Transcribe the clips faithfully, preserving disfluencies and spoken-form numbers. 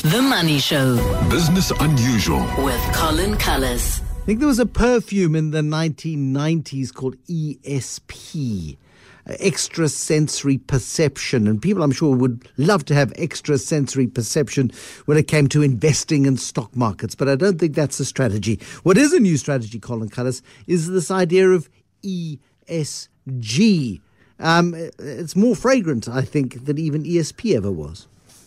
The Money Show. Business Unusual. With Colin Cullis. I think there was a perfume in the nineteen nineties called E S P, extrasensory perception. And people, I'm sure, would love to have extrasensory perception when it came to investing in stock markets. But I don't think that's the strategy. What is a new strategy, Colin Cullis, is this idea of E S G. Um, it's more fragrant, I think, than even E S P ever was.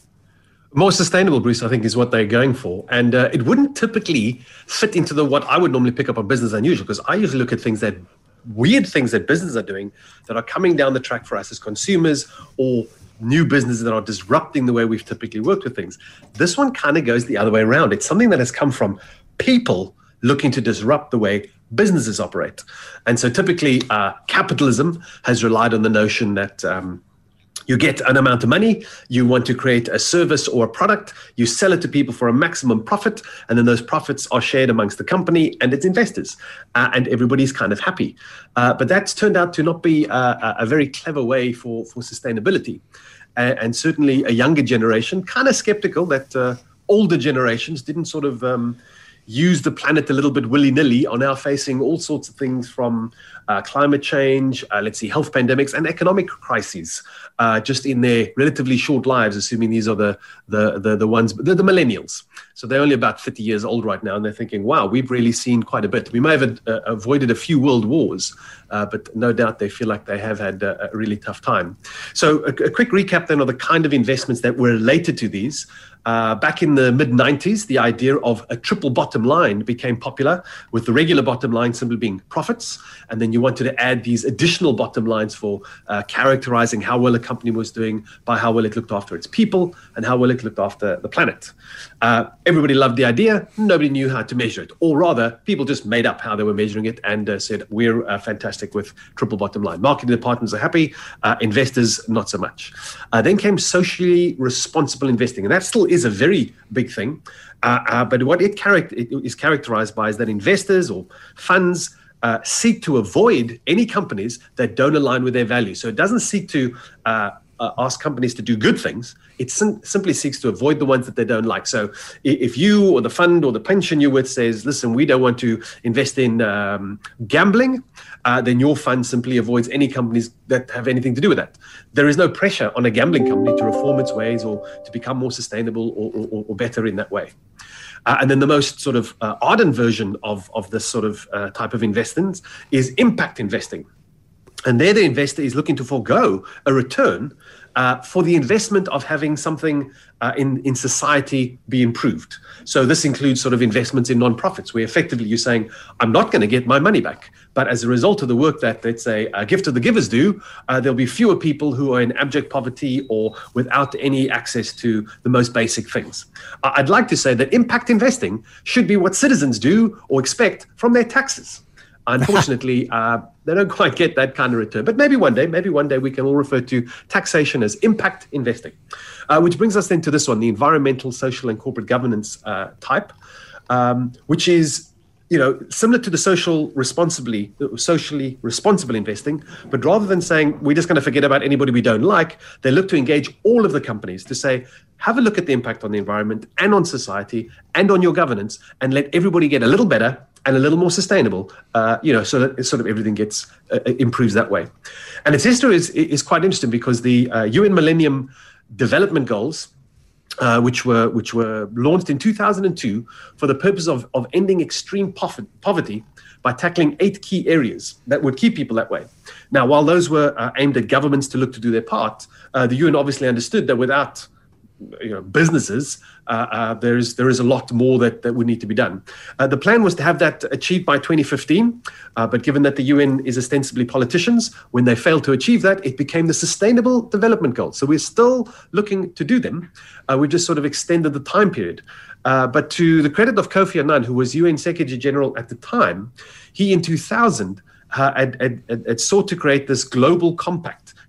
More sustainable, Bruce, I think, is what they're going for. And uh, it wouldn't typically fit into the what I would normally pick up on Business Unusual, because I usually look at things that, weird things that businesses are doing that are coming down the track for us as consumers, or new businesses that are disrupting the way we've typically worked with things. This one kind of goes the other way around. It's something that has come from people looking to disrupt the way businesses operate. And so typically uh, capitalism has relied on the notion that um, you get an amount of money, you want to create a service or a product, you sell it to people for a maximum profit, and then those profits are shared amongst the company and its investors, uh, and everybody's kind of happy. Uh, but that's turned out to not be uh, a very clever way for, for sustainability. Uh, and certainly a younger generation, kind of skeptical that uh, older generations didn't sort of um, use the planet a little bit willy-nilly, are now facing all sorts of things from uh, climate change, uh, let's see, health pandemics, and economic crises, uh, just in their relatively short lives, assuming these are the the the, the ones, the, the millennials. So they're only about thirty years old right now, and they're thinking, wow, we've really seen quite a bit. We may have uh, avoided a few world wars, uh, but no doubt they feel like they have had a, a really tough time. So a, a quick recap then of the kind of investments that were related to these. Uh, back in the mid nineties, the idea of a triple bottom line became popular, with the regular bottom line simply being profits. And then you wanted to add these additional bottom lines for uh, characterizing how well a company was doing by how well it looked after its people and how well it looked after the planet. Uh, everybody loved the idea. Nobody knew how to measure it. Or rather, people just made up how they were measuring it and uh, said, we're uh, fantastic with triple bottom line. Marketing departments are happy, uh, investors not so much. Uh, then came socially responsible investing. And that still is a very big thing. Uh, uh, but what it, charac- it is characterized by is that investors or funds uh, seek to avoid any companies that don't align with their values. So it doesn't seek to uh, uh, ask companies to do good things. It sim- simply seeks to avoid the ones that they don't like. So if you or the fund or the pension you're with says, listen, we don't want to invest in um, gambling, uh, then your fund simply avoids any companies that have anything to do with that. There is no pressure on a gambling company to reform its ways or to become more sustainable or, or, or better in that way. Uh, and then the most sort of uh, ardent version of, of this sort of uh, type of investments is impact investing. And there the investor is looking to forego a return uh, for the investment of having something uh, in, in society be improved. So this includes sort of investments in nonprofits, where effectively you're saying, I'm not going to get my money back. But as a result of the work that, let's say, a gift of the givers do, uh, there'll be fewer people who are in abject poverty or without any access to the most basic things. Uh, I'd like to say that impact investing should be what citizens do or expect from their taxes. Unfortunately, uh, they don't quite get that kind of return. But maybe one day, maybe one day we can all refer to taxation as impact investing. Uh, which brings us then to this one, the environmental, social, and corporate governance uh, type, um, which is, you know, similar to the social responsibly, socially responsible investing. But rather than saying we're just going to forget about anybody we don't like, they look to engage all of the companies to say, have a look at the impact on the environment and on society and on your governance, and let everybody get a little better and a little more sustainable, uh, you know, so that sort of everything gets uh, improves that way. And its history is is quite interesting, because the uh, U N Millennium Development Goals, uh, which were which were launched in two thousand two for the purpose of of ending extreme poverty by tackling eight key areas that would keep people that way. Now, while those were uh, aimed at governments to look to do their part, uh, the U N obviously understood that without you know, businesses, uh, uh, there is there is a lot more that, that would need to be done. Uh, the plan was to have that achieved by twenty fifteen, uh, but given that the U N is ostensibly politicians, when they failed to achieve that, it became the Sustainable Development Goals. So we're still looking to do them. Uh, we just sort of extended the time period. Uh, but to the credit of Kofi Annan, who was U N Secretary General at the time, he in two thousand uh, had, had, had sought to create this global compact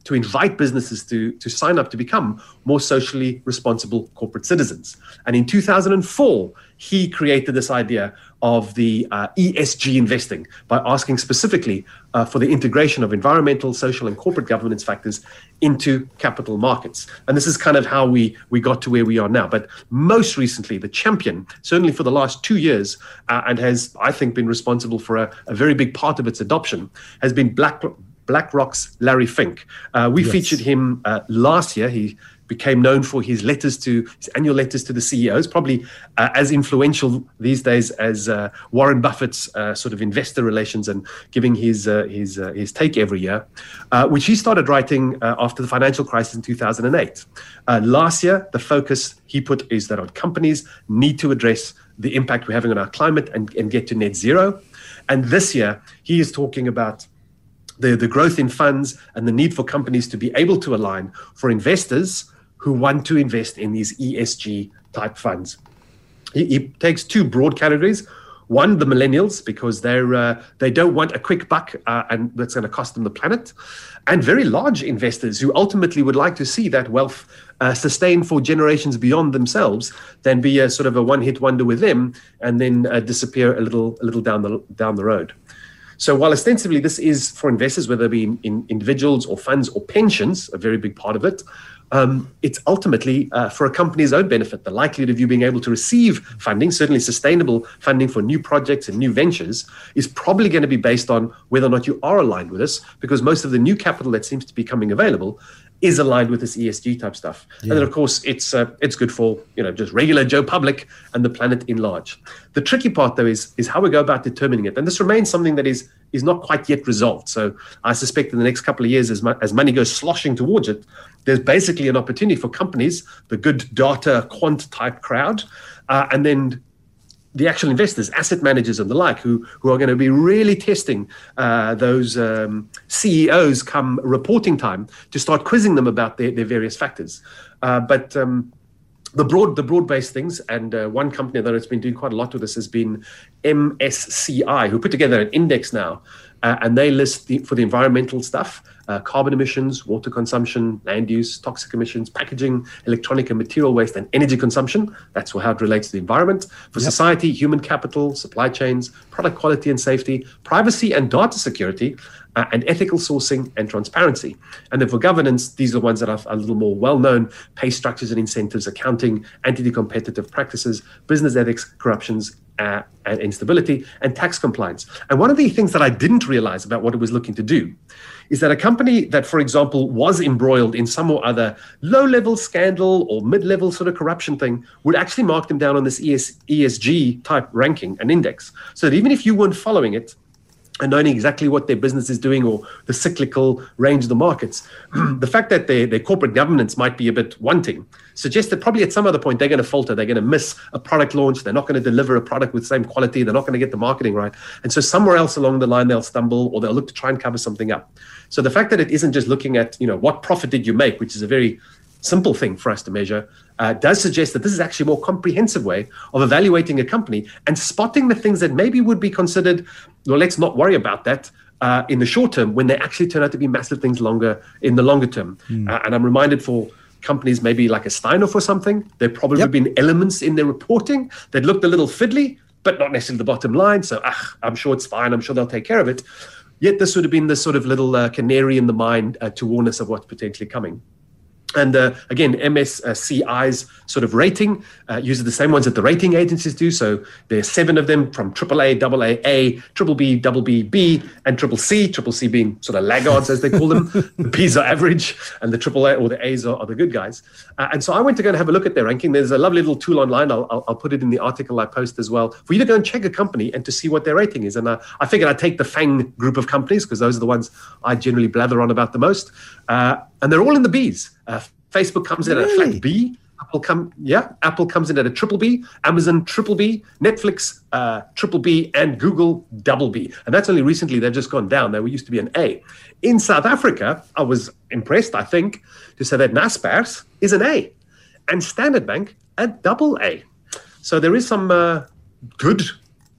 to invite businesses to, to sign up to become more socially responsible corporate citizens. And in two thousand four, he created this idea of the uh, E S G investing by asking specifically uh, for the integration of environmental, social, and corporate governance factors into capital markets. And this is kind of how we, we got to where we are now. But most recently, the champion, certainly for the last two years, uh, and has, I think, been responsible for a, a very big part of its adoption, has been Black, BlackRock's Larry Fink. Uh, we yes. featured him uh, last year. He became known for his letters to his annual letters to the C E Os, probably uh, as influential these days as uh, Warren Buffett's uh, sort of investor relations and giving his uh, his uh, his take every year, uh, which he started writing uh, after the financial crisis in two thousand eight. Uh, last year, the focus he put is that our companies need to address the impact we're having on our climate and, and get to net zero. And this year, he is talking about the, the growth in funds and the need for companies to be able to align for investors who want to invest in these E S G type funds. He, he takes two broad categories. One, the millennials, because they're uh, they don't want a quick buck uh, and that's going to cost them the planet. And very large investors who ultimately would like to see that wealth uh, sustained for generations beyond themselves, than be a sort of a one-hit wonder with them and then uh, disappear a little a little down the down the road. So while ostensibly this is for investors, whether it be in, in individuals or funds or pensions, a very big part of it, um, it's ultimately uh, for a company's own benefit. The likelihood of you being able to receive funding, certainly sustainable funding for new projects and new ventures, is probably going to be based on whether or not you are aligned with us, because most of the new capital that seems to be coming available is aligned with this E S G type stuff. Yeah. And then, of course, it's uh, it's good for, you know, just regular Joe public and the planet in large. The tricky part, though, is is how we go about determining it. And this remains something that is is not quite yet resolved. So I suspect in the next couple of years, as, mo- as money goes sloshing towards it, there's basically an opportunity for companies, the good data quant type crowd, uh, and then the actual investors, asset managers and the like, who, who are going to be really testing uh, those um, C E Os come reporting time to start quizzing them about their, their various factors. Uh, but um, the broad, the broad-based things, and uh, one company that has been doing quite a lot with this has been M S C I, who put together an index now, uh, and they list the, for the environmental stuff, uh, carbon emissions, water consumption, land use, toxic emissions, packaging, electronic and material waste, and energy consumption. That's how it relates to the environment. For yep. society, human capital, supply chains, product quality and safety, privacy and data security, uh, and ethical sourcing and transparency. And then for governance, these are the ones that are a little more well-known: pay structures and incentives, accounting, anti-competitive practices, business ethics, corruptions, uh, and instability, and tax compliance. And one of the things that I didn't realize about what it was looking to do is that a company that, for example, was embroiled in some or other low-level scandal or mid-level sort of corruption thing would actually mark them down on this E S G type ranking and index. So that even if you weren't following it and knowing exactly what their business is doing or the cyclical range of the markets, the fact that their, their corporate governance might be a bit wanting suggests that probably at some other point they're going to falter, they're going to miss a product launch, they're not going to deliver a product with the same quality, they're not going to get the marketing right. And so somewhere else along the line they'll stumble, or they'll look to try and cover something up. So the fact that it isn't just looking at, you know, what profit did you make, which is a very simple thing for us to measure, uh, does suggest that this is actually a more comprehensive way of evaluating a company and spotting the things that maybe would be considered, well, let's not worry about that uh, in the short term, when they actually turn out to be massive things longer in the longer term. Mm. Uh, and I'm reminded for companies maybe like a Steinhoff or something, there probably yep. been elements in their reporting that looked a little fiddly, but not necessarily the bottom line. So ah, I'm sure it's fine. I'm sure they'll take care of it. Yet this would have been this sort of little uh, canary in the mine uh, to warn us of what's potentially coming. And uh, again, M S C I's sort of rating uh, uses the same ones that the rating agencies do. So there's seven of them, from triple A, double A, A, triple B, double B, B, and triple C. Triple C being sort of laggards, as they call them. The B's are average, and the triple A or the A's are, are the good guys. Uh, and so I went to go and have a look at their ranking. There's a lovely little tool online. I'll, I'll, I'll put it in the article I post as well, for you to go and check a company and to see what their rating is. And uh, I figured I'd take the FANG group of companies, because those are the ones I generally blather on about the most. Uh, and they're all in the B's. Uh, Facebook comes in really? at a flat B. Apple come, yeah. Apple comes in at a triple B. Amazon triple B. Netflix uh, triple B, and Google double B. And that's only recently. They've just gone down. They used to be an A. In South Africa, I was impressed, I think, to say that Naspers is an A, and Standard Bank a double A. So there is some uh, good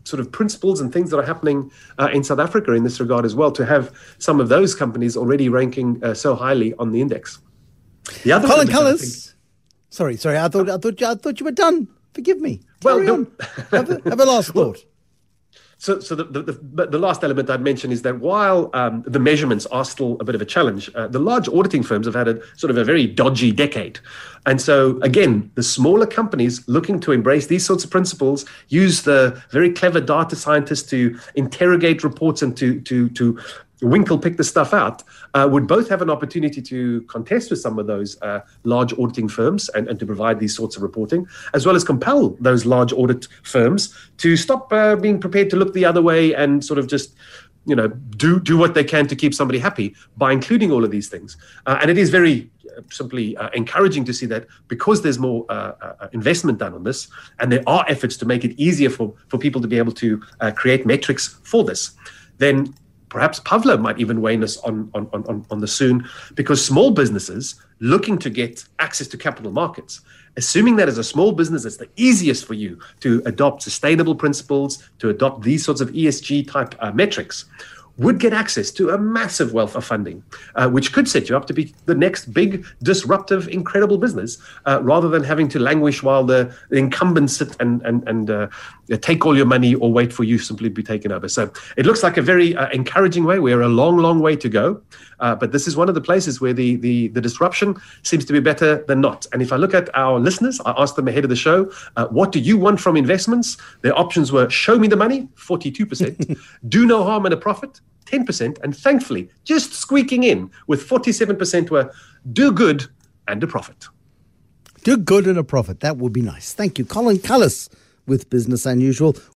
sort of principles and things that are happening uh, in South Africa in this regard as well, to have some of those companies already ranking uh, so highly on the index. The other Colin element that I think- Cullis. Sorry, sorry. I thought, I thought, I thought you were done. Forgive me. Well, Carry no- on. have, a, have a last thought. So, so the, the, the, the last element I'd mention is that while um, the measurements are still a bit of a challenge, uh, the large auditing firms have had a sort of a very dodgy decade. And so, again, the smaller companies looking to embrace these sorts of principles, use the very clever data scientists to interrogate reports and to to to winkle pick the stuff out, uh, would both have an opportunity to contest with some of those uh, large auditing firms and, and to provide these sorts of reporting, as well as compel those large audit firms to stop uh, being prepared to look the other way and sort of just, you know, do do what they can to keep somebody happy by including all of these things. Uh, and it is very uh, simply uh, encouraging to see that because there's more uh, uh, investment done on this, and there are efforts to make it easier for, for people to be able to uh, create metrics for this, then perhaps Pavlo might even weigh us on, on, on, on the soon, because small businesses looking to get access to capital markets, assuming that as a small business, it's the easiest for you to adopt sustainable principles, to adopt these sorts of E S G type uh, metrics, would get access to a massive wealth of funding, uh, which could set you up to be the next big, disruptive, incredible business, uh, rather than having to languish while the, the incumbents sit and, and, and uh, take all your money or wait for you simply to be taken over. So it looks like a very uh, encouraging way. We're a long, long way to go. Uh, but this is one of the places where the, the, the disruption seems to be better than not. And if I look at our listeners, I asked them ahead of the show, uh, what do you want from investments? Their options were show me the money, forty-two percent, do no harm and a profit, ten percent, and thankfully, just squeaking in with forty-seven percent were do good and a profit. Do good and a profit. That would be nice. Thank you. Colin Cullis with Business Unusual.